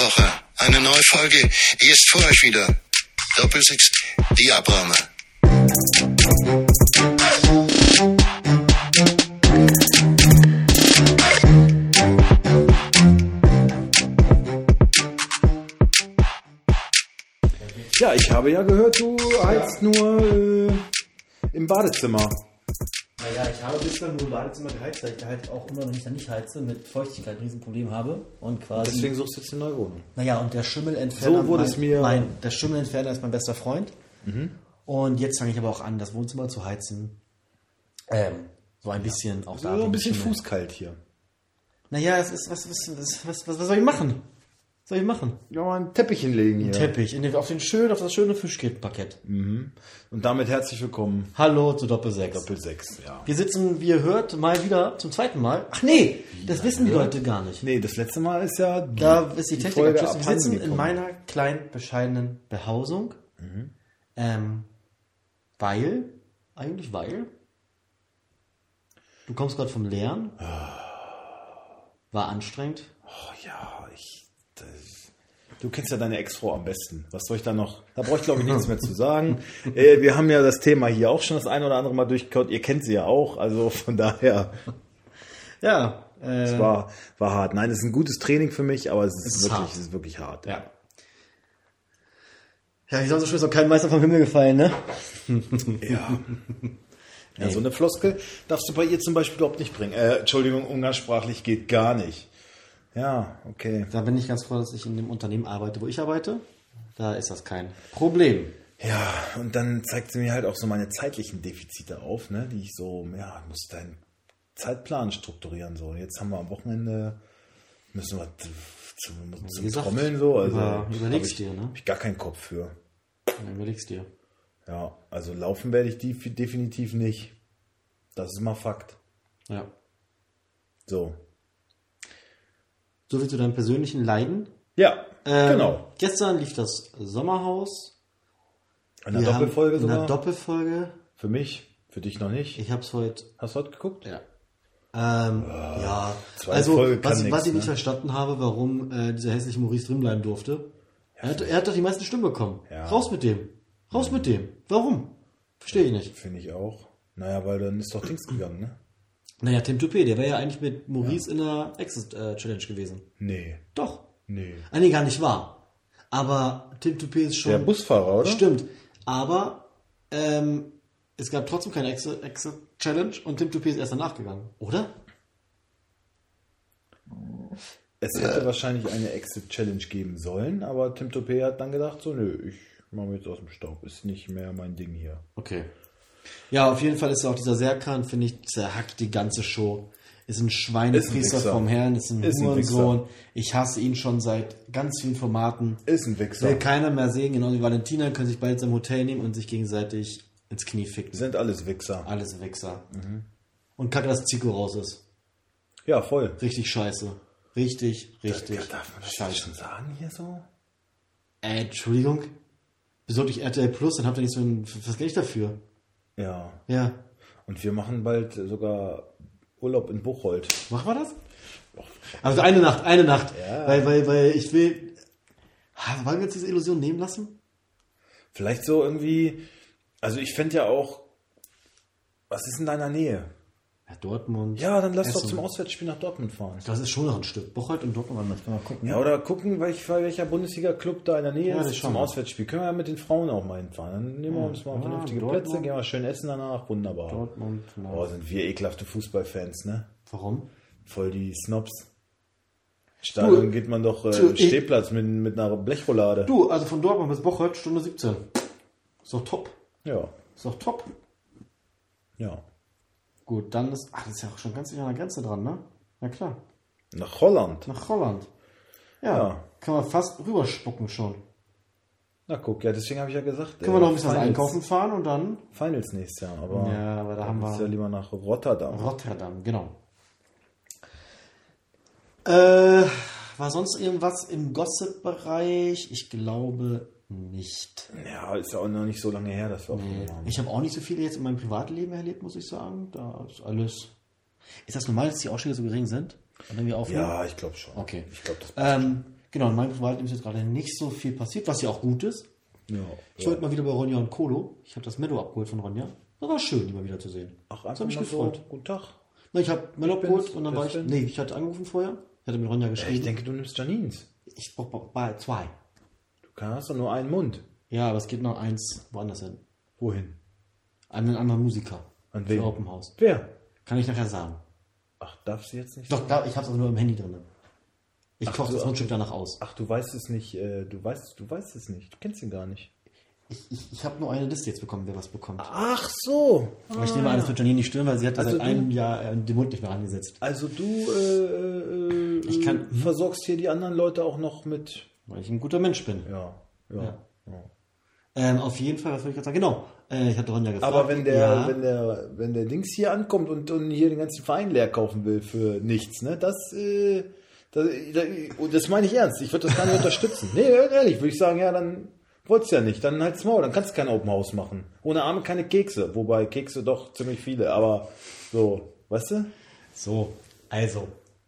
Woche eine neue Folge. Hier ist für euch wieder Doppelsechs, die Abrahame. Ja, ich habe ja gehört, du heizt nur im Badezimmer. Naja, ich habe bislang nur im Badezimmer geheizt, weil ich halt auch immer, wenn ich dann nicht heize, mit Feuchtigkeit ein Riesenproblem habe. Und quasi. Deswegen suchst du jetzt eine neue Wohnung. Naja, und der Schimmelentferner. So wurde es mir. Der Schimmelentferner ist mein bester Freund. Mhm. Und jetzt fange ich aber auch an, das Wohnzimmer zu heizen. So ein bisschen auch da. So ein bisschen fußkalt hier. Naja, es ist, was soll ich machen? Was soll ich machen? Ja, mal einen Teppich hinlegen hier. Ein Teppich, auf das schöne Fischgrätenparkett. Mhm. Und damit herzlich willkommen. Hallo zu Doppelsechs. Doppelsechs, ja. Wir sitzen, wie ihr hört, mal wieder zum zweiten Mal. Ach nee, das wissen die Leute gar nicht. Nee, das letzte Mal ist ja da ist die Technik Folge abschließend. Wir sitzen gekommen. in meiner kleinen, bescheidenen Behausung. Weil du kommst gerade vom Lernen. War anstrengend. Oh ja, du kennst ja deine Ex-Frau am besten. Was soll ich da noch? Da brauche ich, glaube ich, nichts mehr zu sagen. Wir haben ja das Thema hier auch schon das eine oder andere Mal durchgekaut. Ihr kennt sie ja auch, also von daher. Ja. Es war hart. Nein, es ist ein gutes Training für mich, aber es ist wirklich hart. Ja. Ja, wie sonst so schön ist auch kein Meister vom Himmel gefallen, ne? Ja. Ja, so eine Floskel darfst du bei ihr zum Beispiel überhaupt nicht bringen. Entschuldigung, umgangssprachlich geht gar nicht. Ja, okay. Da bin ich ganz froh, dass ich in dem Unternehmen arbeite, wo ich arbeite. Da ist das kein Problem. Ja, und dann zeigt sie mir halt auch so meine zeitlichen Defizite auf, ne, die ich so, muss deinen Zeitplan strukturieren, so. Jetzt haben wir am Wochenende, müssen wir zum Trommeln, so. Also, überlegst dir, ne? Hab ich gar keinen Kopf für. Ja, überlegst dir. Ja, also laufen werde ich definitiv nicht. Das ist mal Fakt. Ja. So. So viel zu deinem persönlichen Leiden. Ja, genau. Gestern lief das Sommerhaus. In einer Doppelfolge sogar? In einer Doppelfolge. Für mich, für dich noch nicht. Ich hab's heute... Hast du heute geguckt? Ja. Ja. Also, was ich nicht verstanden habe, warum dieser hässliche Maurice drin bleiben durfte. Ja, er hat doch die meisten Stimmen bekommen. Ja. Raus mit dem. Raus mit dem. Warum? Verstehe ich nicht. Finde ich auch. Naja, weil dann ist doch Dings gegangen, ne? Naja, Tim Toupé, der wäre ja eigentlich mit Maurice in der Exit-Challenge gewesen. Nee. Doch. Nee. Nee, gar nicht wahr. Aber Tim Toupé ist schon... Der Busfahrer, oder? Stimmt. Aber es gab trotzdem keine Exit-Challenge und Tim Toupé ist erst danach gegangen, oder? Es hätte wahrscheinlich eine Exit-Challenge geben sollen, aber Tim Toupé hat dann gedacht, so, nö, ich mache mich jetzt aus dem Staub. Ist nicht mehr mein Ding hier. Okay. Ja, auf jeden Fall ist auch dieser Serkan, finde ich, zerhackt die ganze Show. Ist ein Schweinepriester vom Herrn, ist ein Hurensohn. Ich hasse ihn schon seit ganz vielen Formaten. Ist ein Wichser. Will keiner mehr sehen. Genau wie Valentina können sich beide im Hotel nehmen und sich gegenseitig ins Knie ficken. Sind alles Wichser. Alles Wichser. Und kacke, dass Zico raus ist. Ja, voll. Richtig scheiße. Richtig darf man das scheiße schon sagen hier so? Entschuldigung. Besorgt euch RTL Plus, dann habt ihr nicht so ein... Was krieg ich dafür? Ja. Ja. Und wir machen bald sogar Urlaub in Buchholz. Machen wir das? Also eine Nacht. Ja. Weil ich will... Wollen wir uns diese Illusion nehmen lassen? Vielleicht so irgendwie... Also ich fände ja auch... Was ist in deiner Nähe? Ja, Dortmund. Ja, dann lass doch zum Auswärtsspiel nach Dortmund fahren. Das ist schon noch ein Stück. Bocholt und Dortmund, mal gucken. Ja, oder gucken, welcher Bundesliga-Club da in der Nähe ist zum Auswärtsspiel. Können wir ja mit den Frauen auch mal hinfahren. Dann nehmen wir uns mal vernünftige Dortmund, Plätze, gehen wir schön essen danach. Wunderbar. Dortmund. Oh, sind wir ekelhafte Fußballfans, ne? Warum? Voll die Snobs. Stadion geht man doch Stehplatz mit einer Blechroulade. Du, also von Dortmund bis Bocholt, Stunde 17. Ist doch top. Ja. Ist doch top. Ja. Gut, dann ist... das ist ja auch schon ganz sicher an der Grenze dran, ne? Ja, klar. Nach Holland. Ja. Kann man fast rüberspucken schon. Na guck, ja, deswegen habe ich ja gesagt... Können wir noch ein bisschen einkaufen fahren und dann... Finals nächstes Jahr, aber da haben wir... ja lieber nach Rotterdam. Genau. War sonst irgendwas im Gossip-Bereich? Ich glaube nicht. Ja, ist ja auch noch nicht so lange her, dass wir haben. Ich habe auch nicht so viele jetzt in meinem Privatleben erlebt, muss ich sagen. Da ist alles... Ist das normal, dass die Ausschläge so gering sind? Ja, ich glaube schon. Okay. Ich glaube, das Genau, in meinem Privatleben ist jetzt gerade nicht so viel passiert, was ja auch gut ist. Ja. Ich wollte mal wieder bei Ronja und Kolo. Ich habe das Meadow abgeholt von Ronja. Das war schön, die mal wieder zu sehen. Ach, das hat mich gefreut. So, guten Tag. Na, ich habe Meadow abgeholt und dann war ich... Nee, ich hatte angerufen vorher. Ich hatte mit Ronja geschrieben. Ich denke, du nimmst Janins. Ich brauche 2. Du hast doch nur einen Mund. Ja, aber es geht noch eins woanders hin. Wohin? An einen anderen Musiker. An wen? Für Open House. Wer? Kann ich nachher sagen. Ach, darfst du jetzt nicht? Doch, ich habe es aber nur im Handy drin. Ich koche das Mundstück danach aus. Ach, du weißt es nicht. Du weißt es nicht. Du kennst ihn gar nicht. Ich habe nur eine Liste jetzt bekommen, wer was bekommt. Ach so. Aber ich nehme an, das wird Janine nicht stören, weil sie hat seit einem Jahr den Mund nicht mehr angesetzt. Also du versorgst hier die anderen Leute auch noch mit... Weil ich ein guter Mensch bin. Ja. Auf jeden Fall, was wollte ich gerade sagen? Genau. Ich hatte Ronja gefragt. Aber wenn der Dings hier ankommt und hier den ganzen Verein leer kaufen will für nichts, ne, das meine ich ernst. Ich würde das gar nicht unterstützen. Nee, ehrlich, würde ich sagen, ja, dann wollt's ja nicht. Dann halt's Maul, dann kannst du kein Open House machen. Ohne Arme keine Kekse. Wobei Kekse doch ziemlich viele, aber so, weißt du? So, also.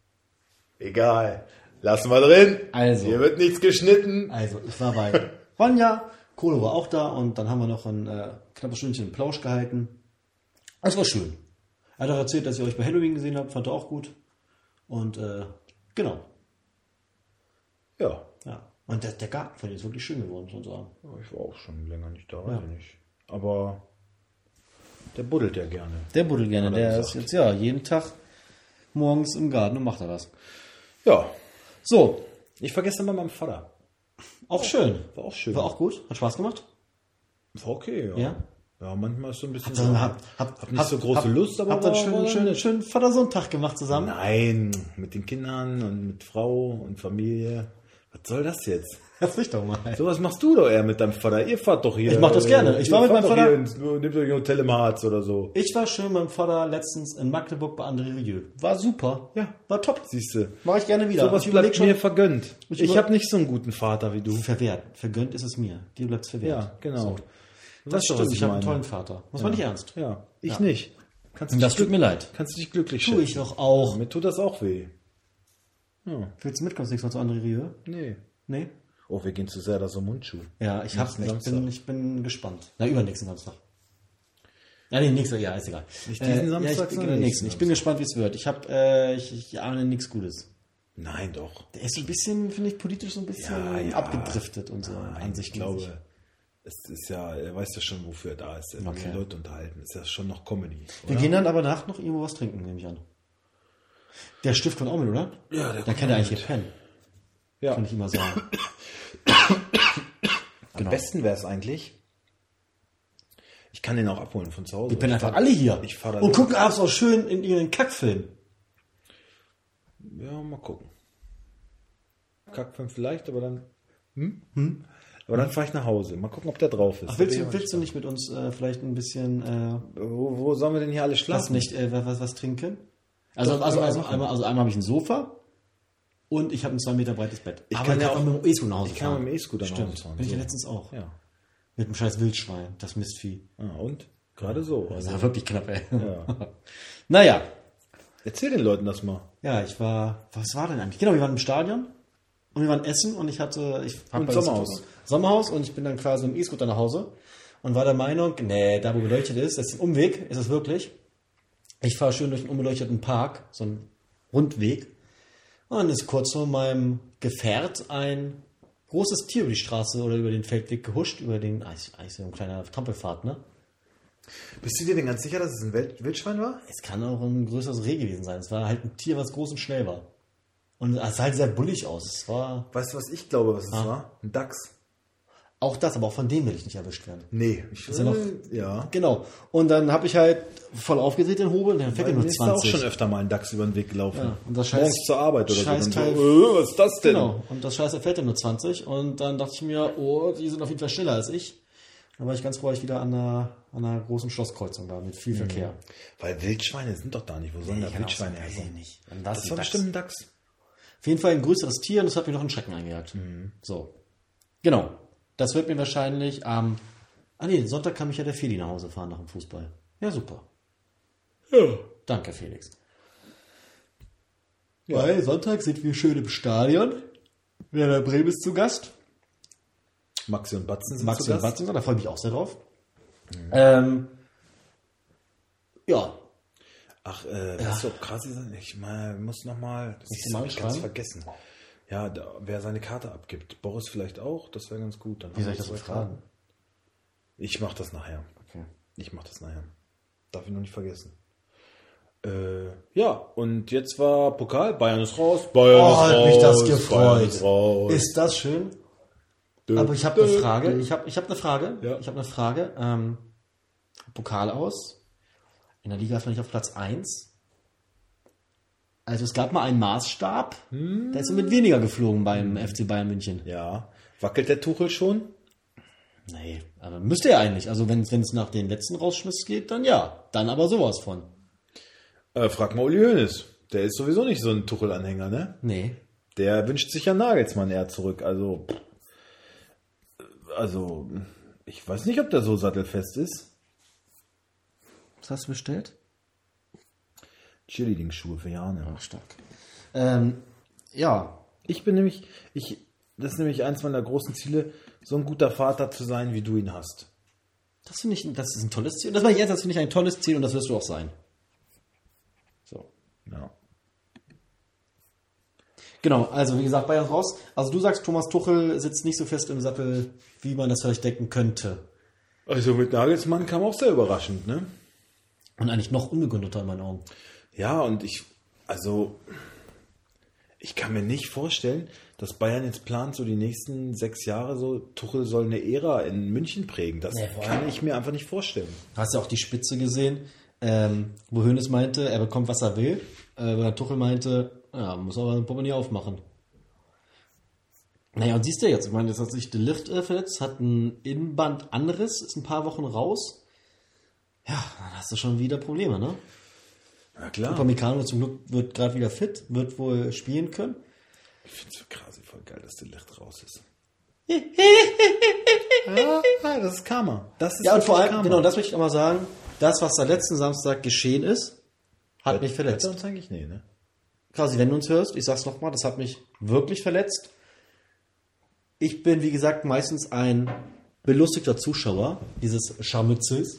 Egal. Lassen wir drin. Also. Hier wird nichts geschnitten. Also, ich war bei Ronja, Kolo war auch da und dann haben wir noch ein knappes Stündchen Plausch gehalten. Das war schön. Er hat auch erzählt, dass ihr euch bei Halloween gesehen habt, fand er auch gut. Und genau. Ja. Und der Garten von dir ist wirklich schön geworden, muss man sagen. Ja, ich war auch schon länger nicht da, weiß ich nicht. Aber der buddelt ja gerne. Der buddelt gerne, der ist jetzt jeden Tag morgens im Garten und macht da was. Ja. So. Ich vergesse mal meinen Vater. Auch schön. War auch schön. War auch gut. Hat Spaß gemacht. War okay, ja. Ja? Ja, manchmal ist so ein bisschen... Hab nicht so große Lust, aber... Habt ihr einen schönen Vater-Sohn-Tag gemacht zusammen? Nein, mit den Kindern und mit Frau und Familie. Was soll das jetzt? Das nicht doch mal. Sowas machst du doch eher mit deinem Vater. Ihr fahrt doch hier... Ich mach das gerne. Ich war mit meinem Vater... Nehmt euch ein Hotel im Harz oder so. Ich war schön mit meinem Vater letztens in Magdeburg bei André Rieu. War super. Ja. War top. Siehste. Mach ich gerne wieder. Sowas bleibt mir vergönnt. Ich habe nicht so einen guten Vater wie du. Verwehrt. Vergönnt ist es mir. Dir bleibt es verwehrt. Ja, genau. So. Das stimmt. Ich habe einen tollen Vater. Muss man nicht ernst. Ja, ich nicht. Das tut mir leid. Kannst du dich glücklich schätzen? Tue ich doch auch. Mir tut das auch weh. Ja. Willst du mitkommen nächstes Mal zu André Rieu? Nee. Oh, wir gehen zu Serda so Mundschuh. Ja, ich bin gespannt. Na, übernächsten Samstag. Ja, nee, nächster, ja, ist egal. Nicht diesen Samstag, sondern nächsten. Ich bin gespannt, wie es wird. Ich ahne nichts Gutes. Nein, doch. Der ist so ein bisschen, finde ich, politisch so ein bisschen abgedriftet und so. Ich glaube, es ist ja, er weiß ja schon, wofür er da ist. Er will die Leute unterhalten. Ist ja schon noch Comedy. Oder? Wir gehen dann aber nach noch irgendwo was trinken, nehme ich an. Der Stift kommt auch mit, oder? Ja, da kann er eigentlich hier pennen. Ja. Kann ich immer sagen. Am besten wäre es eigentlich, ich kann den auch abholen von zu Hause. Die pennen einfach alle hier. Und gucken abends auch schön in ihren Kackfilm. Ja, mal gucken. Kackfilm vielleicht, aber dann... Aber dann fahre ich nach Hause. Mal gucken, ob der drauf ist. Ach, willst du nicht mit uns vielleicht ein bisschen... Wo sollen wir denn hier alle schlafen? Was trinken? Also einmal habe ich ein Sofa und ich habe ein 2 Meter breites Bett. Ich kann ja auch mit dem E-Scooter nach Hause fahren. Ich kann mit dem E-Scooter nach Hause fahren. Bin ich ja letztens auch. Ja. Mit dem scheiß Wildschwein, das Mistvieh. Und? Gerade so. Das war wirklich knapp, ey. Ja. Naja. Erzähl den Leuten das mal. Ja, was war denn eigentlich? Genau, wir waren im Stadion und wir waren essen und ich habe Sommerhaus und ich bin dann quasi mit dem E-Scooter nach Hause und war der Meinung, da wo beleuchtet ist, das ist ein Umweg, ist es wirklich. Ich fahre schön durch einen unbeleuchteten Park, so einen Rundweg. Und dann ist kurz vor meinem Gefährt ein großes Tier über die Straße oder über den Feldweg gehuscht, über den, eigentlich so ein kleiner Trampelpfad, ne? Bist du dir denn ganz sicher, dass es ein Wildschwein war? Es kann auch ein größeres Reh gewesen sein. Es war halt ein Tier, was groß und schnell war. Und es sah halt sehr bullig aus. Es war... Weißt du, was ich glaube, was es war? Ein Dachs. Auch das, aber auch von dem will ich nicht erwischt werden. Nee. Ja. Genau. Und dann habe ich halt voll aufgedreht den Hobel und dann fährt er nur 20. Ist da auch schon öfter mal ein Dachs über den Weg gelaufen. Ja. Und das morgens zur Arbeit oder Scheißteil, so. Was ist das denn? Genau. Und das Scheiß fährt er nur 20. Und dann dachte ich mir, die sind auf jeden Fall schneller als ich. Dann war ich ganz froh, ich wieder an einer großen Schlosskreuzung da mit viel Verkehr. Weil Wildschweine sind doch da nicht. Wo sollen da Wildschweine her sein? Das war bestimmt ein Dachs. Auf jeden Fall ein größeres Tier und das hat mir noch einen Schrecken eingejagt. So. Genau. Das wird mir wahrscheinlich am... Sonntag kann mich ja der Feli nach Hause fahren nach dem Fußball. Ja, super. Ja. Danke, Felix. Ja. Weil Sonntag sind wir schön im Stadion. Werder Bremen ist zu Gast. Maxi und Batzen sind Maxi zu und Gast. Batzen, da freue ich mich auch sehr drauf. Ja. Ach, weißt du, ob Krasi sein? Ich muss nochmal, das Musst ist du mal ganz schreiben? vergessen. Ja, wer seine Karte abgibt. Boris vielleicht auch, das wäre ganz gut. Dann Wie soll ich das so fragen? Ich mach das nachher. Okay. Darf ich noch nicht vergessen. Ja, und jetzt war Pokal, Bayern ist raus. Hat mich das gefreut. Bayern ist raus. Ist das schön? Aber ich habe eine Frage. Ich habe eine Frage. Ja. Ich habe eine Frage. Pokal aus. In der Liga fand ich auf Platz 1. Also es gab mal einen Maßstab. Der ist mit weniger geflogen beim FC Bayern München. Ja, wackelt der Tuchel schon? Nee, aber müsste er eigentlich. Also wenn es nach den letzten Rausschmiss geht, dann ja. Dann aber sowas von. Frag mal Uli Hoeneß. Der ist sowieso nicht so ein Tuchel-Anhänger, ne? Nee. Der wünscht sich ja Nagelsmann eher zurück. Also, ich weiß nicht, ob der so sattelfest ist. Was hast du bestellt? Cheerleading-Schuhe für Jane. Ach, stark. Ja. Das ist nämlich eins meiner großen Ziele, so ein guter Vater zu sein, wie du ihn hast. Das finde ich, das ist ein tolles Ziel. Das meine ich ernst, das finde ich ein tolles Ziel und das wirst du auch sein. So. Ja. Genau, also wie gesagt, Bayern raus. Also du sagst, Thomas Tuchel sitzt nicht so fest im Sattel, wie man das vielleicht denken könnte. Also mit Nagelsmann kam auch sehr überraschend, ne? Und eigentlich noch unbegründeter in meinen Augen. Ja, und ich kann mir nicht vorstellen, dass Bayern jetzt plant, so die nächsten 6 Jahre so, Tuchel soll eine Ära in München prägen. Das kann ich mir einfach nicht vorstellen. Du hast ja auch die Spitze gesehen, wo Hoeneß meinte, er bekommt, was er will. Tuchel meinte, ja, muss aber ein Portemonnaie aufmachen. Naja, und siehst du jetzt, ich meine, jetzt hat sich De Ligt verletzt, hat ein Innenbandanriss, ist ein paar Wochen raus. Ja, dann hast du schon wieder Probleme, ne? Ja, klar. Upamecano zum Glück wird gerade wieder fit, wird wohl spielen können. Ich finde es für Krasi voll geil, dass der Licht raus ist. ja, das ist Karma. Das ist Ja, und vor allem, Karma. genau, das möchte ich auch mal sagen, das, was da letzten Samstag geschehen ist, hat mich verletzt. Uns eigentlich nee, ne? Krasi, wenn du uns hörst, ich sag's nochmal, das hat mich wirklich verletzt. Ich bin, wie gesagt, meistens ein belustigter Zuschauer dieses Scharmützels.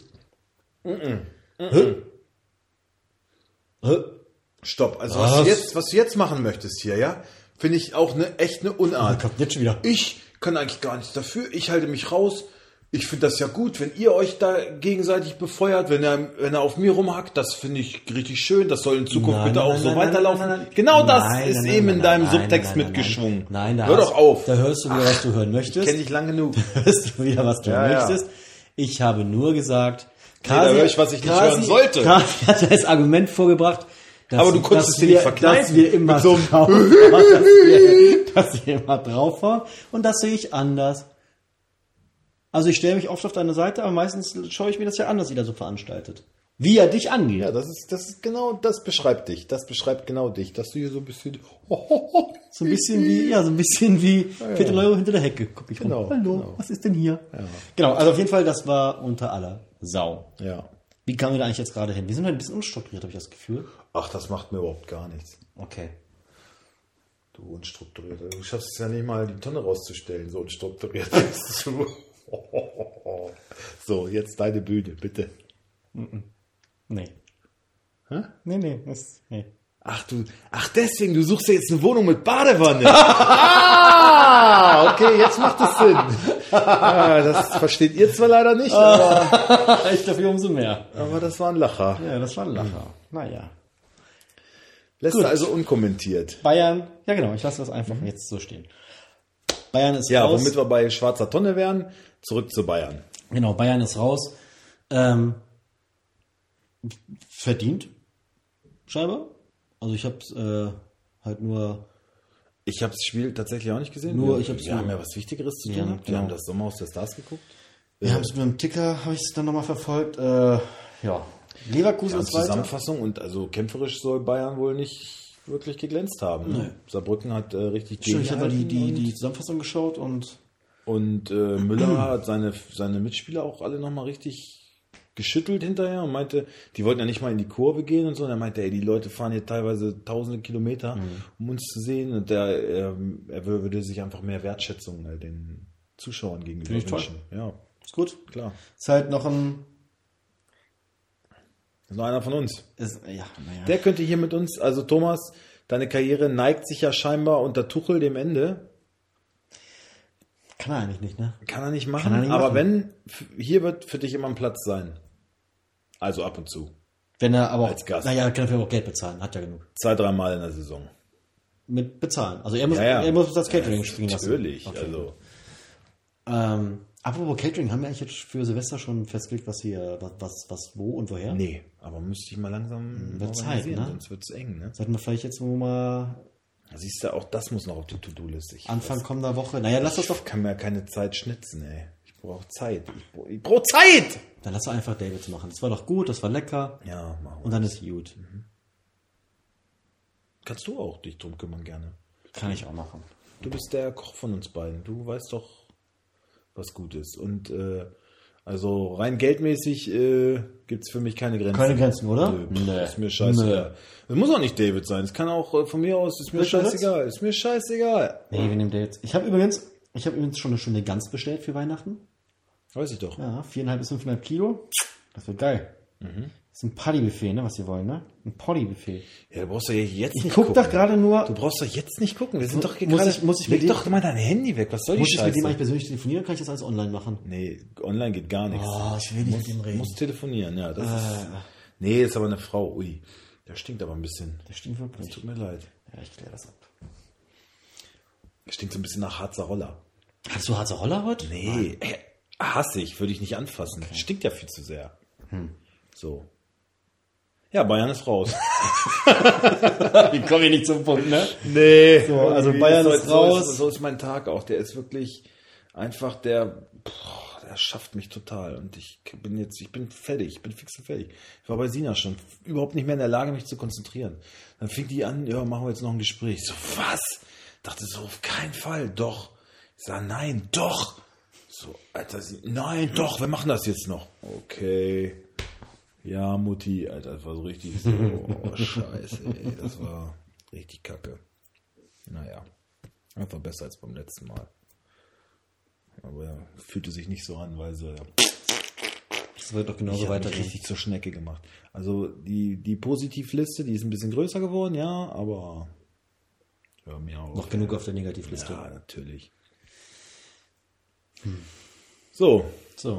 Stopp, also was du jetzt machen möchtest hier, ja, finde ich auch echt eine Unart. Kommt jetzt schon wieder. Ich kann eigentlich gar nichts dafür, ich halte mich raus. Ich finde das ja gut, wenn ihr euch da gegenseitig befeuert, wenn er auf mir rumhackt, das finde ich richtig schön, das soll in Zukunft bitte auch so weiterlaufen. Genau das ist eben in deinem Subtext mitgeschwungen. Nein, hör doch auf. Da hörst du wieder, was du hören möchtest. Ich kenne dich lang genug. Hörst du wieder, was du möchtest. Ich habe nur gesagt, da höre ich, was ich nicht hören sollte. Krasi hat das Argument vorgebracht, aber du konntest es dir nicht verkneifen. Dass wir immer dass wir immer draufhauen. Und das sehe ich anders. Also ich stelle mich oft auf deine Seite, aber meistens schaue ich mir das ja an, dass ihr da so veranstaltet. Wie er dich angeht. Ja, das ist genau, das beschreibt dich. Das beschreibt genau dich, dass du hier so ein bisschen so ein bisschen wie Viertel Euro hinter der Hecke. Guck ich rum. Hallo, genau. Was ist denn hier? Ja. Genau, also auf jeden Fall, das war unter aller Sau. Ja. Wie kamen wir da eigentlich jetzt gerade hin? Wir sind halt ein bisschen unstrukturiert, habe ich das Gefühl. Ach, das macht mir überhaupt gar nichts. Okay. Du unstrukturiert. Du schaffst es ja nicht mal, die Tonne rauszustellen, so unstrukturiert bist du. So, jetzt deine Bühne, bitte. Nee. Hä? Nee. Nee. Ach, deswegen, du suchst ja jetzt eine Wohnung mit Badewanne. Okay, jetzt macht es Sinn. Das versteht ihr zwar leider nicht, aber Ich dafür umso mehr. aber das war ein Lacher. Ja, das war ein Lacher. Naja. Lässt du also unkommentiert. Bayern, ja genau, ich lasse das einfach jetzt so stehen. Bayern ist Ja, raus. womit wir bei schwarzer Tonne wären, zurück zu Bayern. Genau, Bayern ist raus. Verdient. Scheinbar. Also ich habe es halt nur... Ich habe das Spiel tatsächlich auch nicht gesehen. Nur, wir haben ja was Wichtigeres zu tun. Ja, Wir genau. haben das Sommerhaus der Stars geguckt. Wir haben es mit dem Ticker, habe ich es dann nochmal verfolgt. Leverkusen ist weiter. Zusammenfassung und also kämpferisch soll Bayern wohl nicht wirklich geglänzt haben. Ne? Saarbrücken hat richtig Stimmt, ich habe mal gegengehalten die Zusammenfassung geschaut und und Müller hat seine Mitspieler auch alle nochmal richtig geschüttelt hinterher und meinte, die wollten ja nicht mal in die Kurve gehen und so. Und er meinte, ey, die Leute fahren hier teilweise tausende Kilometer, um uns zu sehen. Und er würde sich einfach mehr Wertschätzung den Zuschauern gegenüber wünschen. Ja, ist gut. Klar. Ist halt noch ein... Ist noch einer von uns. Naja. Der könnte hier mit uns, also Thomas, deine Karriere neigt sich ja scheinbar unter Tuchel dem Ende. Kann er eigentlich nicht, ne? Kann er nicht machen, aber wenn, hier wird für dich immer ein Platz sein. Also ab und zu. Wenn er aber als Gast. Naja, kann er auch Geld bezahlen, hat ja genug. 2-3 Mal in der Saison. Mit bezahlen. Also er muss das Catering springen lassen. Natürlich, okay. also. Apropos Catering, haben wir eigentlich jetzt für Silvester schon festgelegt, was hier, was, wo und woher? Nee, aber müsste ich mal langsam wird Zeit, ne? Sonst wird es eng, ne? Sollten wir vielleicht jetzt mal... Siehst du, auch das muss noch auf die To-Do-Liste. Anfang kommender Woche. Naja, lass das doch... Ich kann mir keine Zeit schnitzen, ey. Ich brauche Zeit. Ich brauche Zeit! Dann lass doch einfach Davids machen. Das war doch gut, das war lecker. Ja, machen wir. Und dann ist gut. Kannst du auch dich drum kümmern, gerne. Kann ich auch machen. Du bist der Koch von uns beiden. Du weißt doch, was gut ist. Und also rein geldmäßig gibt es für mich keine Grenzen. Keine Grenzen, oder? Nee. Ist mir scheißegal. Es muss auch nicht David sein. Es kann auch von mir aus, ist mir scheißegal. Ist mir scheißegal. Nee, wir nehmen David. Ich habe übrigens schon eine schöne Gans bestellt für Weihnachten. Weiß ich doch. Ja, 4,5 bis 5,5 Kilo. Das wird geil. Das ist ein Paddy-Buffet, ne, was ihr wollt, ne? Ein Poddy-Buffet. Ja, du brauchst doch jetzt nicht gucken. Ich guck doch gerade nur... Du brauchst doch jetzt nicht gucken. Wir sind doch muss ich leg doch mal dein Handy weg. Was soll die Scheiße? Muss ich mit dem eigentlich persönlich telefonieren oder kann ich das alles online machen? Nee, online geht gar nichts. Oh, ich will nicht mit ihm reden. Muss telefonieren, ja. Das ist, nee, ist aber eine Frau. Ui, der stinkt aber ein bisschen. Der stinkt wirklich. Das tut mir leid. Ja, ich kläre das ab. Der stinkt so ein bisschen nach Harzer Roller. Hast du Harzer Roller heute? Nee, hasse ich. Würde ich nicht anfassen. Okay. Stinkt ja viel zu sehr. So. Ja, Bayern ist raus. Wir kommen hier nicht zum Punkt, ne? Nee. So, also Bayern ist raus. So ist mein Tag auch. Der ist wirklich einfach der schafft mich total. Und ich bin fertig. Ich bin fix und fertig. Ich war bei Sina schon überhaupt nicht mehr in der Lage, mich zu konzentrieren. Dann fing die an, ja, machen wir jetzt noch ein Gespräch. So, was? Dachte so, auf keinen Fall. Doch. Ich sag, nein, doch. So, Alter, nein, doch, wir machen das jetzt noch. Okay. Ja, Mutti, Alter, das war so richtig so, oh, scheiße, ey, das war richtig kacke. Naja, einfach besser als beim letzten Mal. Aber ja, fühlte sich nicht so an, weil so, ja. Das wird doch genauso weitergehen. Richtig zur Schnecke gemacht. Also die Positivliste, die ist ein bisschen größer geworden, ja, aber hör mir auf. Noch genug auf der Negativliste. Ja, natürlich. So.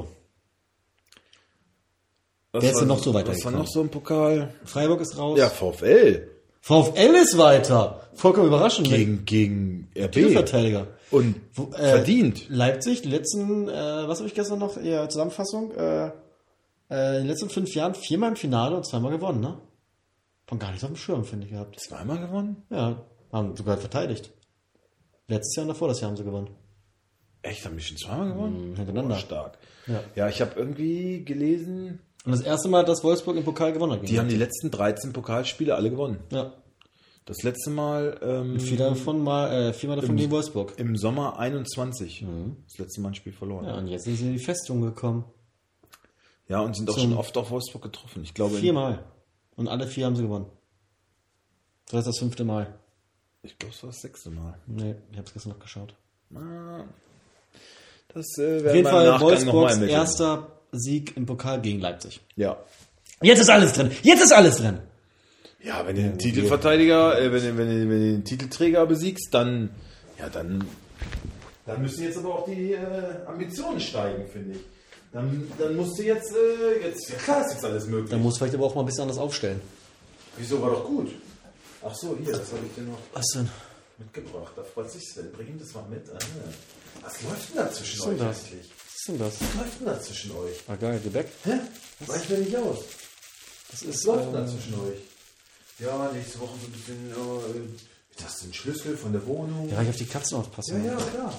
Wer ist denn noch so weitergekommen? Was war noch so im Pokal? Freiburg ist raus. Ja, VfL. VfL ist weiter. Vollkommen überraschend. Gegen RB. Titelverteidiger. Und verdient. Leipzig, die letzten, was habe ich gestern noch? Ja, Zusammenfassung. In den letzten 5 Jahren 4-mal im Finale und 2-mal gewonnen, ne? Von gar nichts auf dem Schirm, finde ich, gehabt. 2-mal gewonnen? Ja, haben sogar verteidigt. Letztes Jahr und davor das Jahr haben sie gewonnen. Echt, haben die schon 2-mal gewonnen? Hintereinander. Oh, stark. Ja, ich habe irgendwie gelesen... Und das erste Mal, dass Wolfsburg im Pokal gewonnen hat. Die haben die letzten 13 Pokalspiele alle gewonnen. Ja. Das letzte Mal... viermal davon gegen Wolfsburg. Im Sommer 21. Das letzte Mal ein Spiel verloren. Ja, und jetzt sind sie in die Festung gekommen. Ja, und sind auch schon oft auf Wolfsburg getroffen. Ich glaube 4-mal. Und alle 4 haben sie gewonnen. Das ist das 5. Mal. Ich glaube, es war das 6. Mal. Nee, ich habe es gestern noch geschaut. Das auf jeden Fall Wolfsburgs erster Sieg im Pokal gegen Leipzig. Ja. Jetzt ist alles drin. Ja, wenn du den Titelverteidiger, wenn du den Titelträger besiegst, dann müssen jetzt aber auch die Ambitionen steigen, finde ich. Dann musst du jetzt klar ist jetzt alles möglich. Dann musst du vielleicht aber auch mal ein bisschen anders aufstellen. Wieso, war doch gut. Ach so, hier, das habe ich dir noch Was denn? mitgebracht. Da freut sich Sven. Bring ihm das mal mit. Was läuft denn da zwischen euch eigentlich? Was ist denn das? Was läuft denn da zwischen euch? Ah, geil, Gebäck. Hä? Weiß mir nicht aus. Das Was läuft denn da zwischen euch? Ja, nächste Woche so ein bisschen, ist das ein Schlüssel von der Wohnung? Ja, ich auf die Katzen aufpassen. Ja, klar.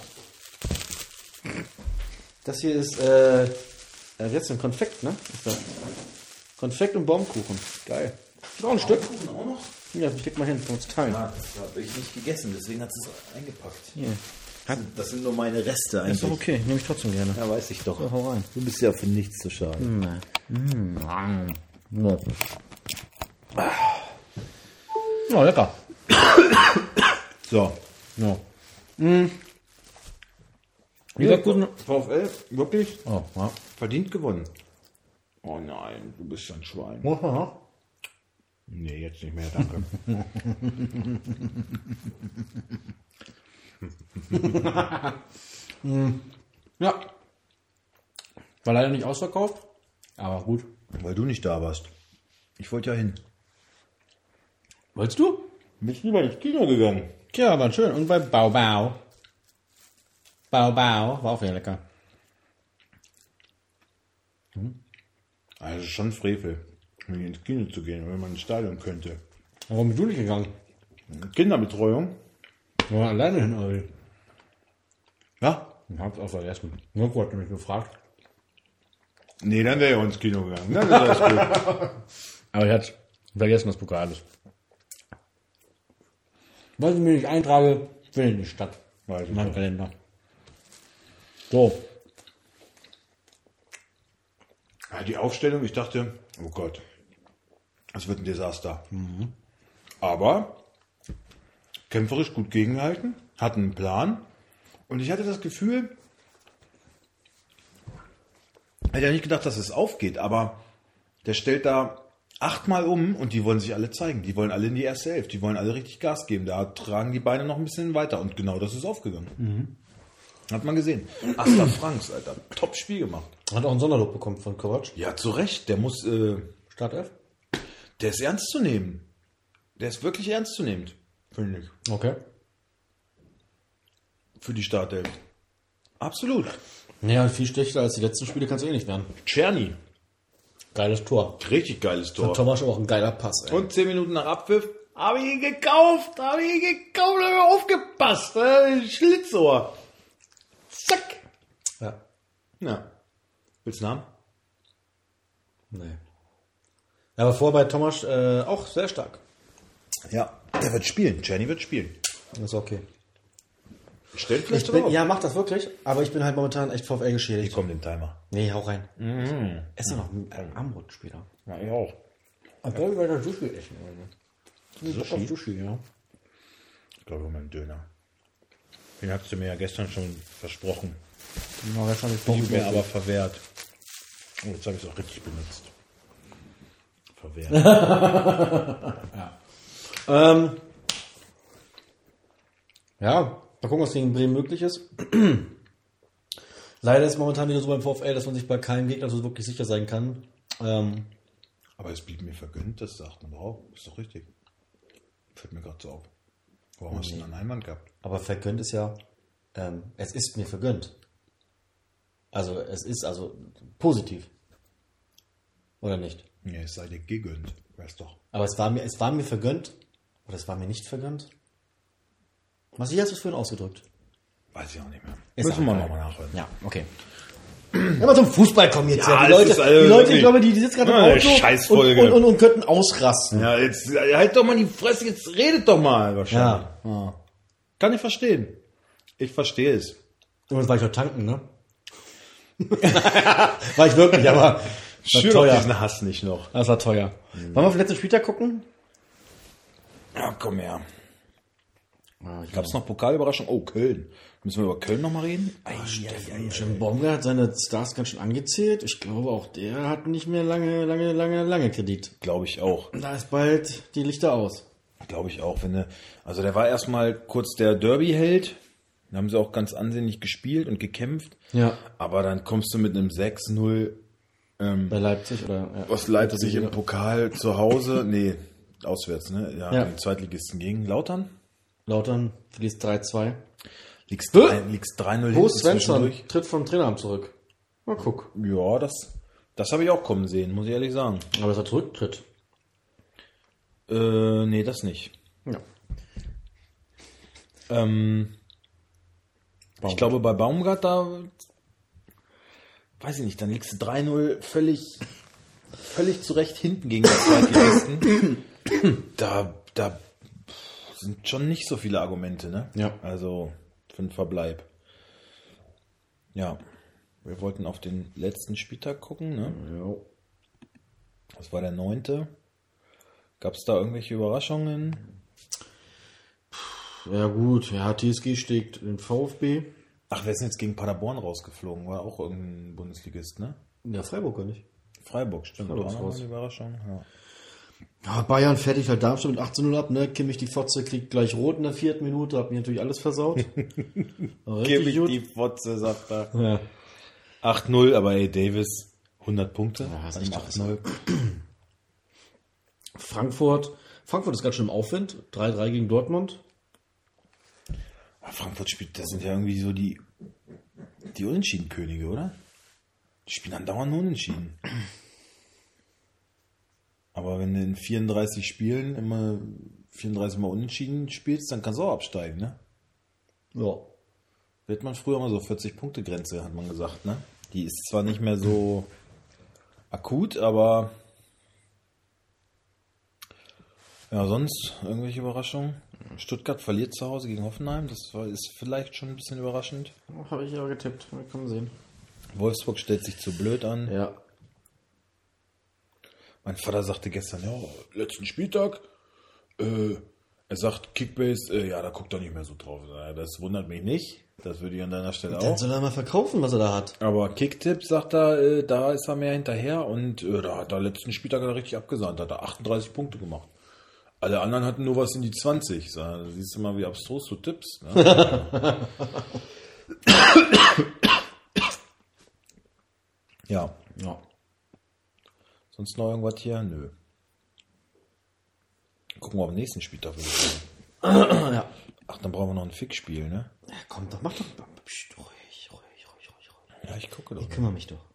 Das hier ist, jetzt ein Konfekt, ne? Ist das? Konfekt und Baumkuchen. Geil. Noch ein Stück. Baumkuchen auch noch? Ja, ich leg mal hin, uns teilen. Ja, das habe ich nicht gegessen, deswegen hat es eingepackt. Hier. Das sind nur meine Reste eigentlich. Ist doch okay, nehme ich trotzdem gerne. Ja, weiß ich doch. So, hau rein. Du bist ja für nichts zu schade. Nein. Oh, lecker. So. Ja. Leverkusen, VfL, wirklich Oh, ja. verdient gewonnen. Oh nein, du bist ein Schwein. Aha. Nee, jetzt nicht mehr, danke. Ja. War leider nicht ausverkauft, aber gut. Weil du nicht da warst. Ich wollte ja hin. Wolltest du? Bist lieber ins Kino gegangen. Tja, war schön. Und bei Bau Bau. Bau Bau war auch wieder lecker. Also schon Frevel, ins Kino zu gehen, wenn man ins Stadion könnte. Warum bist du nicht gegangen? Kinderbetreuung? Wir waren alleine hin, oder? Ja. Ich hab's auch vergessen. Mirko hat mich gefragt. Nee, dann wäre er ins Kino gegangen. Dann ist alles gut. Aber ich hatte vergessen, das Pokal ist. Weil ich mich nicht eintrage, will ich nicht statt. Weiß ich In meinem doch. Kalender. So. Ja, die Aufstellung, ich dachte, oh Gott, das wird ein Desaster. Aber kämpferisch gut gegengehalten, hatten einen Plan und ich hatte das Gefühl, ich hätte ja nicht gedacht, dass es aufgeht, aber der stellt da 8-mal um und die wollen sich alle zeigen. Die wollen alle in die erste Hälfte, die wollen alle richtig Gas geben. Da tragen die Beine noch ein bisschen weiter und genau das ist aufgegangen. Hat man gesehen. Asta Franks, Alter, Top-Spiel gemacht. Hat auch einen Sonderlob bekommen von Kovac. Ja, zu Recht, der muss... Startelf? Der ist ernst zu nehmen. Der ist wirklich ernst zu nehmen, finde ich. Okay. Für die Startelf. Absolut. Naja, viel schlechter als die letzten Spiele kann es eh nicht werden. Czerny. Geiles Tor. Richtig geiles Tor. Von Thomas aber auch ein geiler Pass, ey. Und 10 Minuten nach Abpfiff habe ich ihn gekauft. Habe ich aufgepasst. Schlitzohr. Zack. Ja. Ja. Willst du einen Namen? Nee. Ja, aber vorher bei Thomas auch sehr stark. Ja. Der wird spielen. Czerny wird spielen. Das ist okay. Stellt vielleicht drauf. Ja, mach das wirklich, aber ich bin halt momentan echt VfL geschädigt. Ich komme den Timer. Nee, hau rein. Ess doch noch einen Armbrot später. Ja, ich auch. Aber ich werde Sushi essen. Sushi? Sushi, ja. Ich glaube, mein Döner. Den hast du mir ja gestern schon versprochen. Ja, das fand ich Blieb mir aber verwehrt. Oh, jetzt habe ich es auch richtig benutzt. Verwehrt. Ja, mal gucken, was gegen Bremen möglich ist. Leider ist momentan wieder so beim VfL, dass man sich bei keinem Gegner so wirklich sicher sein kann. Aber es blieb mir vergönnt, das sagt man auch. Ist doch richtig. Fällt mir gerade so auf. Warum hast du denn einen Einwand gehabt? Aber vergönnt ist ja, es ist mir vergönnt. Also es ist also positiv. Oder nicht? Ja, es sei dir gegönnt. Weißt doch. Aber es war mir vergönnt. Oder es war mir nicht vergönnt. Was hast du es vorhin ausgedrückt? Weiß ich auch nicht mehr. Ist Müssen wir auch nochmal nachhören. Ja, okay. Wenn wir zum Fußball kommen jetzt. Ja, Die das ist also die Leute, ich wirklich- glaube, die sitzen gerade Ja, im Auto Scheißfolge. und könnten ausrasten. Ja, jetzt halt doch mal die Fresse, jetzt redet doch mal wahrscheinlich. Ja. Kann ich verstehen. Ich verstehe es. Und das war ich doch tanken, ne? War ich wirklich, aber war Schür doch teuer. diesen Hass nicht noch. Das war teuer. Wollen wir auf den letzten Spieltag gucken? Ja, komm her. Gab's noch Pokalüberraschung? Oh, Köln. Müssen wir über Köln nochmal reden? Jim Baumgart hat seine Stars ganz schön angezählt. Ich glaube, auch der hat nicht mehr lange Kredit. Glaube ich auch. Da ist bald die Lichter aus. Glaube ich auch. Also der war erstmal kurz der Derby-Held. Da haben sie auch ganz ansehnlich gespielt und gekämpft. Ja. Aber dann kommst du mit einem 6-0 Bei Leipzig oder? Ja. aus Leipzig im Pokal zu Hause. Nee, auswärts, ne? Ja, Ja. die Zweitligisten gegen Lautern. Lautern verliest 3-2. Liegst 3-0 Bo hinten Svensson zwischendurch. tritt vom Traineramt zurück. Mal guck. Ja, das habe ich auch kommen sehen, muss ich ehrlich sagen. Aber dass er zurücktritt. Nee, das nicht. Ja. Ich glaube, bei Baumgart da, weiß ich nicht, dann liegst du 3-0 völlig zurecht hinten gegen die Zweitligisten. Da sind schon nicht so viele Argumente, ne? Ja. Also für den Verbleib. Ja, wir wollten auf den letzten Spieltag gucken, ne? Jo. Das war der 9. Gab es da irgendwelche Überraschungen? Ja gut, ja, TSG schlägt den VfB. Ach, wer ist denn jetzt gegen Paderborn rausgeflogen? War auch irgendein Bundesligist, ne? Ja, Freiburg gar nicht. Freiburg, stimmt. Freiburg War ist auch noch raus. eine Überraschung. Ja. Ja, Bayern fertig halt Darmstadt mit 18-0 ab, ne? Kimmich die Fotze kriegt gleich rot in der 4. Minute, hat mir natürlich alles versaut. Richtig gut. die Fotze, sagt er. Ja. 8-0, aber ey, Davis, 100 Punkte. Ja, ist Bei echt dem 8-0. Frankfurt ist ganz schön im Aufwind. 3-3 gegen Dortmund. Frankfurt spielt, das sind ja irgendwie so die Unentschieden-Könige, oder? Die spielen andauernd nur Unentschieden. Aber wenn du in 34 Spielen immer 34 Mal Unentschieden spielst, dann kannst du auch absteigen, ne? Ja. Wird man früher mal so 40-Punkte-Grenze, hat man gesagt, ne? Die ist zwar nicht mehr so akut, aber ja, sonst irgendwelche Überraschungen? Stuttgart verliert zu Hause gegen Hoffenheim, ist vielleicht schon ein bisschen überraschend. Habe ich ja getippt, wir können sehen. Wolfsburg stellt sich zu blöd an. Ja. Mein Vater sagte gestern, ja, letzten Spieltag, er sagt Kickbase, ja, da guckt er nicht mehr so drauf. Das wundert mich nicht, das würde ich an deiner Stelle Dann auch. soll er mal verkaufen, was er da hat. Aber Kicktipp, sagt er, da ist er mehr hinterher und da hat er letzten Spieltag richtig abgesandt, da hat er 38 Punkte gemacht. Alle anderen hatten nur was in die 20. Da siehst du mal, wie abstrus du tippst. Ne? Ja. Sonst noch irgendwas hier? Nö. Gucken wir auf den nächsten Spieltag. Ja. Ach, dann brauchen wir noch ein Fickspiel, ne? Ja, komm doch, mach doch. Psst, ruhig. Ja, ich gucke doch. Ich kümmere mich doch.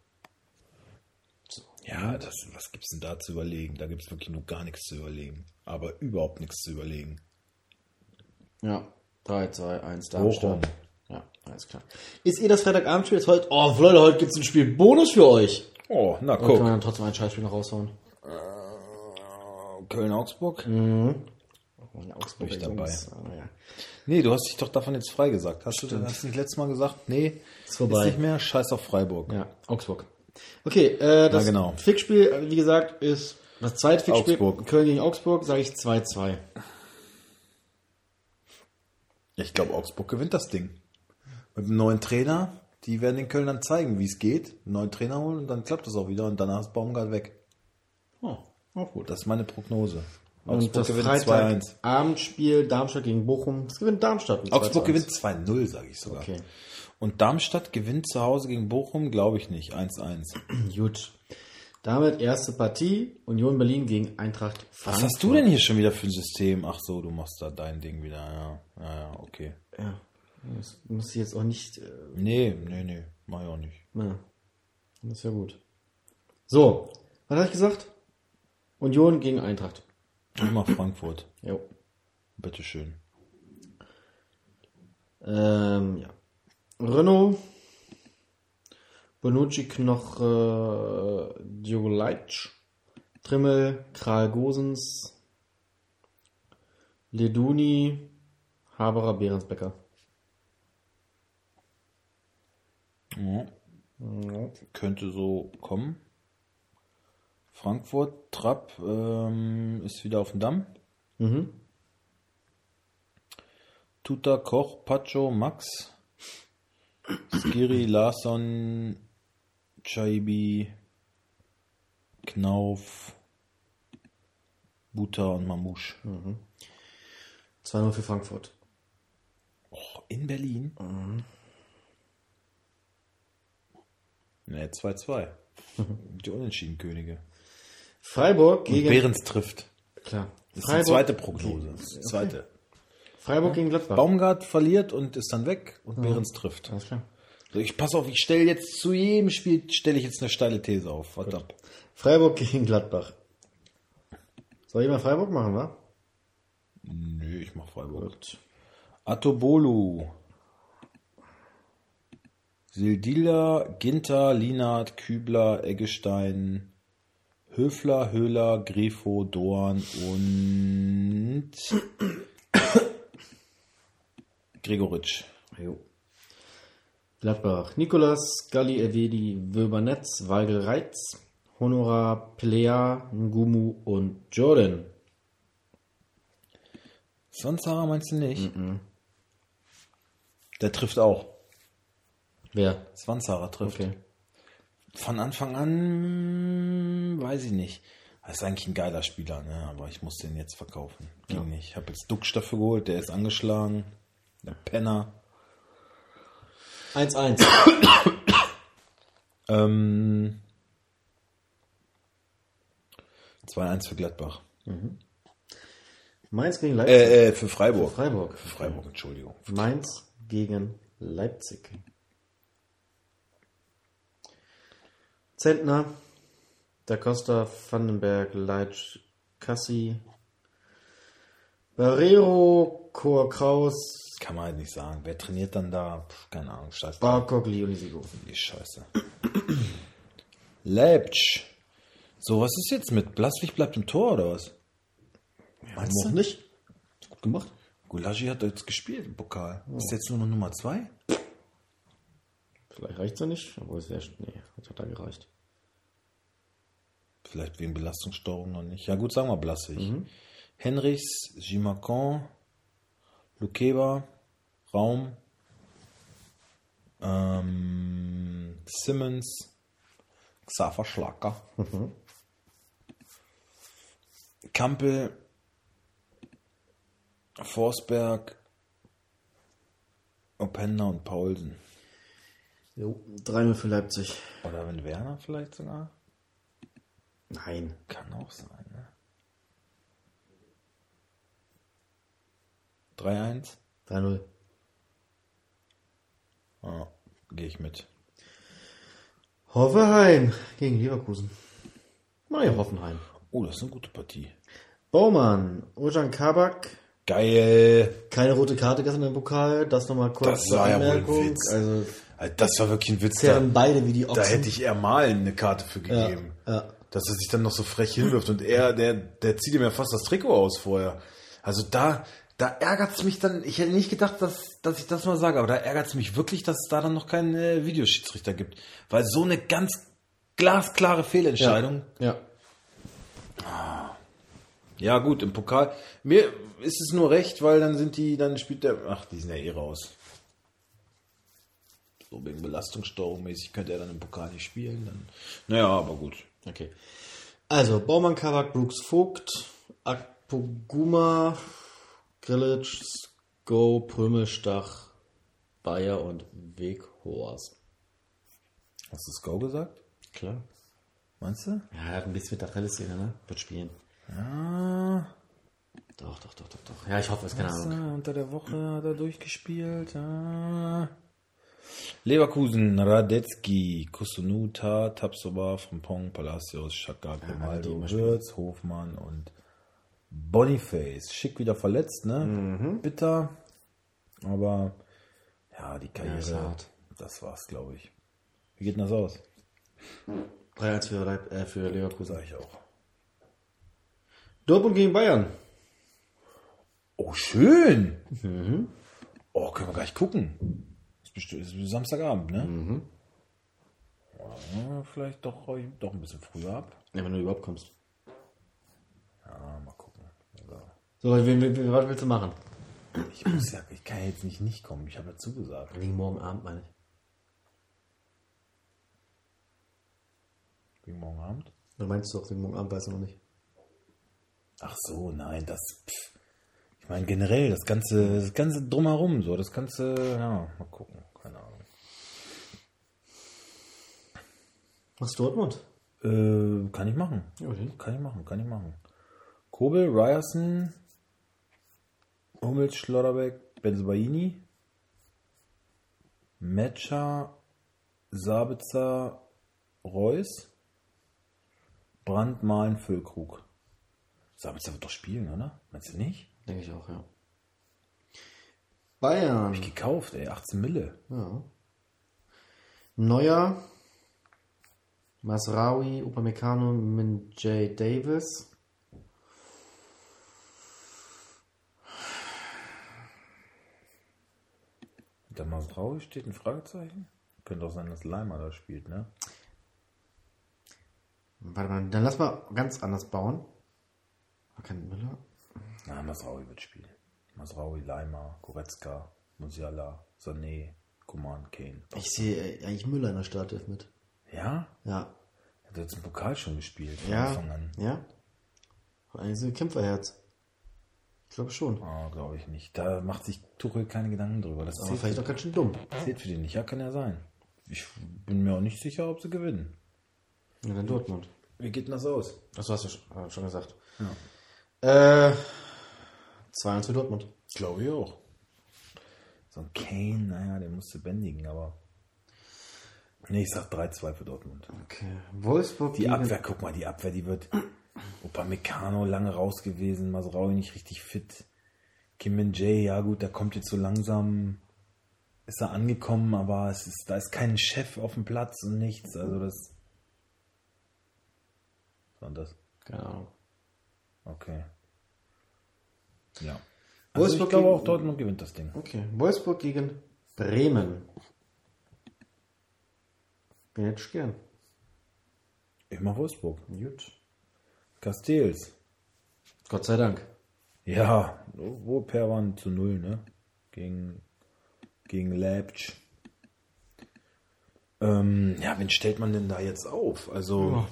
Ja, was gibt's denn da zu überlegen? Da gibt's wirklich nur gar nichts zu überlegen. Aber überhaupt nichts zu überlegen. Ja, 3, 2, 1, Bochum. Darmstadt. Ja, alles klar. Ist das Freitagabendspiel jetzt heute? Oh, Leute, heute gibt's ein Spiel Bonus für euch. Oh, na Oder kann man guck. dann trotzdem ein Scheißspiel noch raushauen? Köln-Augsburg? Augsburg Bin ich dabei. Ja. Nee, du hast dich doch davon jetzt freigesagt. Hast du nicht letztes Mal gesagt? Nee, Ist vorbei. ist nicht mehr. Scheiß auf Freiburg. Ja, Augsburg. Okay, das genau. Fickspiel, wie gesagt, ist das zweite Fickspiel. Augsburg. Köln gegen Augsburg, sage ich 2-2. Ich glaube, Augsburg gewinnt das Ding. Mit einem neuen Trainer, die werden den Kölnern zeigen, wie es geht. Einen neuen Trainer holen und dann klappt das auch wieder und danach ist Baumgart weg. Oh, auch gut. Das ist meine Prognose. Und Augsburg das gewinnt 2-1. Freitagabendspiel Darmstadt gegen Bochum, das gewinnt Darmstadt. mit Augsburg 2-1. gewinnt 2-0, sage ich sogar. Okay. Und Darmstadt gewinnt zu Hause gegen Bochum, glaube ich nicht. 1-1. Gut. Damit erste Partie, Union Berlin gegen Eintracht Frankfurt. Was hast du denn hier schon wieder für ein System? Ach so, du machst da dein Ding wieder. Ja, okay. Ja, das muss ich jetzt auch nicht... Nee, mach ich auch nicht. Na, das ist ja gut. So, was habe ich gesagt? Union gegen Eintracht. Ich mach Frankfurt. Jo. Bitteschön. Ja. Renault, Bonucci, Knoche, Diogo Leitsch, Trimmel, Kral Gosens, Leduni, Haberer, Behrensbecker. Ja. Könnte so kommen. Frankfurt, Trapp ist wieder auf dem Damm. Mhm. Tuta, Koch, Pacho, Max, Skiri, Larsson, Chaibi, Knauf, Buta und Mamouche. 2-0 für Frankfurt. Oh, in Berlin? Ne, 2-2. Die Unentschieden-Könige. Freiburg Und gegen... Behrens trifft. Klar. Das ist die zweite Prognose. Das ist die zweite. Freiburg gegen Gladbach. Baumgart verliert und ist dann weg und Behrens trifft. Alles klar. So, ich pass auf, ich stelle jetzt zu jedem Spiel stelle ich jetzt eine steile These auf. Warte ab. Freiburg gegen Gladbach. Soll ich mal Freiburg machen, wa? Nö, ich mach Freiburg. Gut. Atobolu. Sildila, Ginter, Lienert, Kübler, Eggestein, Höfler, Höhler, Grifo, Dorn und Gregoritsch. Jo. Gladbach. Nikolas, Galli, Evedi, Wöbernetz, Weigel, Reitz, Honora, Pelea, Ngumu und Jordan. Swansara meinst du nicht? Der trifft auch. Wer? Swansara trifft. Okay. Von Anfang an weiß ich nicht. Das ist eigentlich ein geiler Spieler, ne? Aber ich muss den jetzt verkaufen. Ging nicht. Ich habe jetzt Dux dafür geholt, der ist angeschlagen. Der Penner. 1-1. 2-1 für Gladbach. Mainz gegen Leipzig. Für Freiburg. Für Freiburg, Entschuldigung. Mainz gegen Leipzig. Zentner, Da Costa, Vandenberg, Leitsch, Cassi, Barrero, Kraus, Kann man halt nicht sagen. Wer trainiert dann da? Keine Ahnung. Scheiße. Barkok, Lionisigo. Die Scheiße. Leipzig. So, was ist jetzt mit? Blaswig bleibt im Tor, oder was? Meinst du nicht? Gut gemacht. Gulagi hat jetzt gespielt im Pokal. Ist jetzt nur noch Nummer 2? Vielleicht reicht es ja nicht, aber es wäre. Nee, hat da gereicht. Vielleicht wegen Belastungssteuerung noch nicht. Ja gut, sagen wir Blaswig. Henrichs, Gimacon, Lukeba, Raum, Simmons, Xaver Schlager, Kampel, Forsberg, Openda und Paulsen. Jo, 3-0 für Leipzig. Oder wenn Werner vielleicht sogar? Nein. Kann auch sein, ne? 3-1? 3-0. Ja, gehe ich mit. Hoffenheim gegen Leverkusen. Neue Hoffenheim. Oh, das ist eine gute Partie. Baumann, Ojan Kabak. Geil. Keine rote Karte gestern im Pokal. Das nochmal kurz Das war ja wohl ein Anmerkung. Witz. Also Das war wirklich ein Witz. zerren beide wie die Ochsen. Da hätte ich eher mal eine Karte für gegeben. Ja. Dass er sich dann noch so frech hinwirft und der zieht ihm ja fast das Trikot aus vorher. Also da ärgert es mich dann, ich hätte nicht gedacht, dass ich das mal sage, aber da ärgert es mich wirklich, dass es da dann noch keinen Videoschiedsrichter gibt. Weil so eine ganz glasklare Fehlentscheidung. Ja. Ja gut, im Pokal. Mir ist es nur recht, weil dann spielt die sind ja eh raus. So wegen Belastungssteuerung mäßig könnte er dann im Pokal nicht spielen. Dann, naja, aber gut. Okay. Also, Baumann, Kabak, Brooks, Vogt, Akpoguma, Grillitsch, Sko, Prömelstach, Bayer und Weghorst. Hast du Sko gesagt? Klar. Meinst du? Ja, er hat ein bisschen mit der Trelle-Szene, ne? Wird spielen. Ja. Doch. Ja, ich hoffe, es ist keine Ahnung. Unter der Woche hat er durchgespielt. Ja. Leverkusen, Radetzky, Kusunuta, Tapsoba, Frimpong, Palacios, Xhaka, Grimaldo, Wirtz, Hofmann und Boniface. Schick wieder verletzt, ne? Bitter. Aber ja, die Karriere, das war's, glaube ich. Wie geht denn das aus? 3-1 für Leverkusen. Sag ich auch. Dortmund gegen Bayern. Oh, schön. Oh, können wir gleich gucken. Ist Samstagabend, ne? Ja, vielleicht doch ein bisschen früher ab. Ja, wenn du überhaupt kommst. Ja, mal gucken. Also, So, was willst du machen? ich kann ja jetzt nicht kommen. Ich habe ja zugesagt. Wegen morgen Abend, meine ich. Wegen morgen Abend? Du meinst doch, wegen morgen Abend weißt du noch nicht. Ach so, nein, ich meine generell, das ganze drumherum, so, das ganze, ja, mal gucken, keine Ahnung. Was Dortmund? Kann ich machen. Ja, okay. Kann ich machen. Kobel, Ryerson, Hummels, Schlotterbeck, Benzobaini, Metscher, Sabitzer, Reus, Brandt, Mahlen, Füllkrug. Sabitzer wird doch spielen, oder? Meinst du nicht? Denke ich auch, ja. Bayern. Hab ich gekauft, 18 Mille. Ja. Neuer, Masraoui, Upamecano, Min-J. Davis. Der Masraoui steht ein Fragezeichen? Könnte auch sein, dass Leimer da spielt, ne? Warte mal, dann lass mal ganz anders bauen. Kein Müller. Na, Masraoui wird spielen. Masraoui, Leimer, Goretzka, Musiala, Sané, Coman, Kane. Ich sehe eigentlich Müller in der Startelf mit. Ja? Ja. Er hat jetzt im Pokal schon gespielt. Von Ja. Anfang an. Ja. Eigentlich so ein Kämpferherz. Ich glaube schon. Oh, glaube ich nicht. Da macht sich Tuchel keine Gedanken drüber. Das Aber zählt, vielleicht auch ganz schön dumm. zählt für den nicht. Ja, kann ja sein. Ich bin mir auch nicht sicher, ob sie gewinnen. Ja, dann Dortmund. Wie geht denn das aus? Achso, hast du schon gesagt. Ja. 2-1 für Dortmund. Glaube ich auch. So ein Kane, naja, den musst du bändigen, aber... Nee, ich sag 3-2 für Dortmund. Okay. Wolfsburg Die Abwehr, guck mal, die Abwehr, die wird... Upamecano lange raus gewesen, Masraoui nicht richtig fit. Kim Min-jae, ja gut, der kommt jetzt so langsam... Ist er angekommen, aber da ist kein Chef auf dem Platz und nichts. Also das... Was war das? Keine Ahnung. Okay. Ja. Wolfsburg Also ich glaube gegen- auch, Dortmund gewinnt das Ding. Okay. Wolfsburg gegen Bremen. Bin jetzt gern. Ich mach Wolfsburg. Gut. Castells. Gott sei Dank. Ja, wo Per waren zu 0, ne? Gegen Leipzig. Ja, wen stellt man denn da jetzt auf? Also,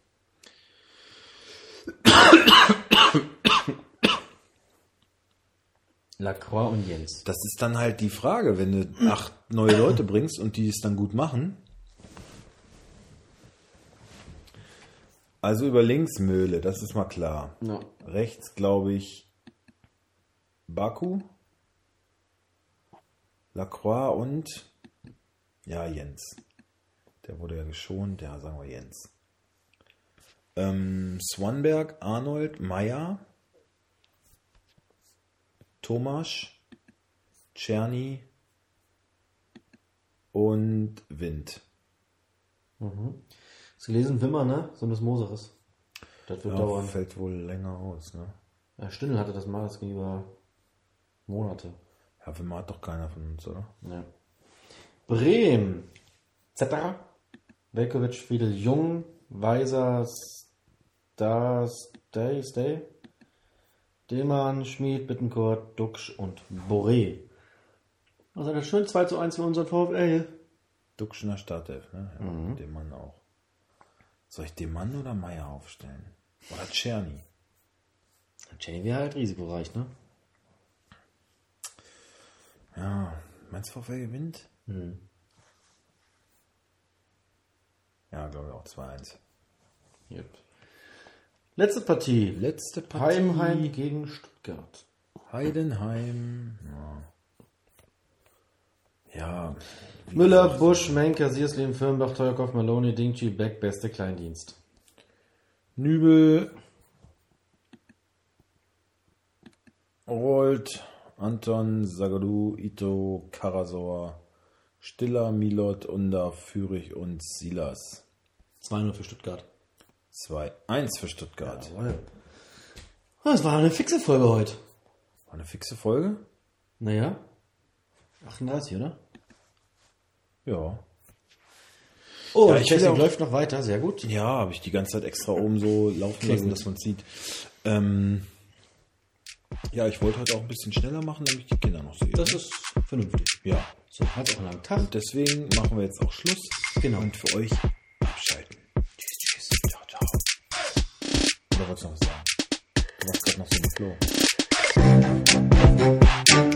Lacroix und Jens. das ist dann halt die Frage, wenn du 8 neue Leute bringst und die es dann gut machen. Also über links Möhle, das ist mal klar. Ja. Rechts, glaube ich, Baku, Lacroix und ja, Jens. Der wurde ja geschont, ja, sagen wir Jens. Swanberg, Arnold, Meyer, Thomas, Czerny und Wind. Hast du gelesen, Wimmer, ne? So des Moseres. Das wird Ja, dauern. fällt wohl länger aus, ne? Ja, Stindl hatte das mal, das ging über Monate. Ja, Wimmer hat doch keiner von uns, oder? Ja. Bremen. Zetterer. Velkovic, Friedel Jung, Weiser, Stay. Dillmann, Schmid, Bittencourt, Duxch und Boré. Also das schön 2:1 für unseren VfL. Duxchner Startelf, ne? Ja, den Mann auch. Soll ich den Mann oder Meier aufstellen? Oder Czerny? Jenny wäre halt risikoreich, ne? Ja, meinst du, VfL gewinnt? Ja, glaube ich auch 2-1. Yep. Letzte Partie. Letzte Partie. Heimheim gegen Stuttgart. Heidenheim. Ja. Müller, Busch, Menker, Siersleben, Firmenbach, Teuerkopf, Maloney, Dingchi, Beck, beste Kleindienst. Nübel. Rold. Anton, Zagadou, Ito, Karasor, Stiller, Milot, Under, Fürich und Silas. 2-0 für Stuttgart. 2-1 für Stuttgart. Jawohl. Das war eine fixe Folge heute. War eine fixe Folge? Naja. 38, oder? Ja. Oh, Ja, die ich will Testing auch- läuft noch weiter, sehr gut. Ja, habe ich die ganze Zeit extra oben so laufen lassen, gut. dass man sieht. Ja, ich wollte heute auch ein bisschen schneller machen, damit ich die Kinder noch sehe. Das ist vernünftig. Ja. So, hat auch einen langen Tag. Und deswegen machen wir jetzt auch Schluss. Genau. Und für euch abschalten. Tschüss. Ciao, ciao. Oder wolltest du noch was sagen? Du warst gerade noch so im Flow.